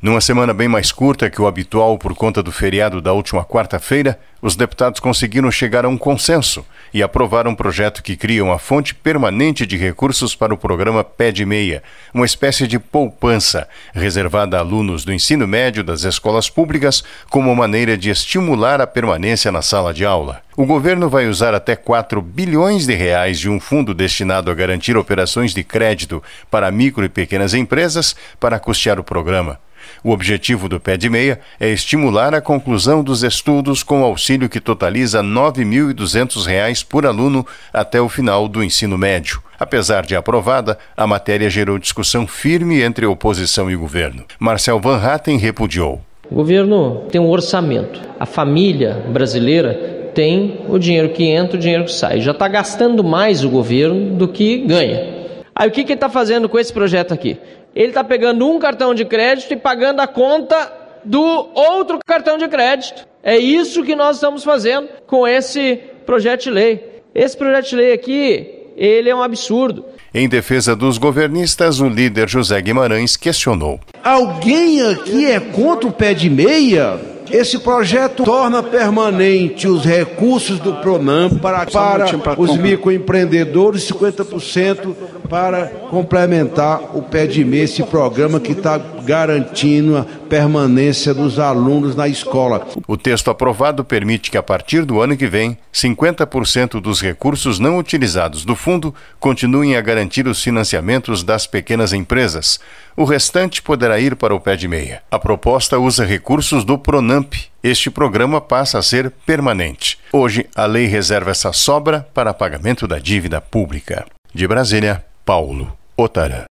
Numa semana bem mais curta que o habitual por conta do feriado da última quarta-feira, os deputados conseguiram chegar a um consenso e aprovar um projeto que cria uma fonte permanente de recursos para o programa Pé de Meia, uma espécie de poupança reservada a alunos do ensino médio das escolas públicas como maneira de estimular a permanência na sala de aula. O governo vai usar até 4 bilhões de reais de um fundo destinado a garantir operações de crédito para micro e pequenas empresas para custear o programa. O objetivo do Pé de Meia é estimular a conclusão dos estudos com auxílio que totaliza R$ 9.200 por aluno até o final do ensino médio. Apesar de aprovada, a matéria gerou discussão firme entre a oposição e o governo. Marcel Van Hatten repudiou. O governo tem um orçamento. A família brasileira tem o dinheiro que entra, o dinheiro que sai. Já está gastando mais o governo do que ganha. Aí o que ele está fazendo com esse projeto aqui? Ele está pegando um cartão de crédito e pagando a conta do outro cartão de crédito. É isso que nós estamos fazendo com esse projeto de lei. Esse projeto de lei aqui, ele é um absurdo. Em defesa dos governistas, o líder José Guimarães questionou. Alguém aqui é contra o Pé de Meia? Esse projeto torna permanente os recursos do PRONAMP para os microempreendedores, 50% para complementar o Pé de Meia, esse programa que está garantindo a permanência dos alunos na escola. O texto aprovado permite que, a partir do ano que vem, 50% dos recursos não utilizados do fundo continuem a garantir os financiamentos das pequenas empresas. O restante poderá ir para o Pé de Meia. A proposta usa recursos do PRONAMP. Este programa passa a ser permanente. Hoje, a lei reserva essa sobra para pagamento da dívida pública. De Brasília, Paulo Otara.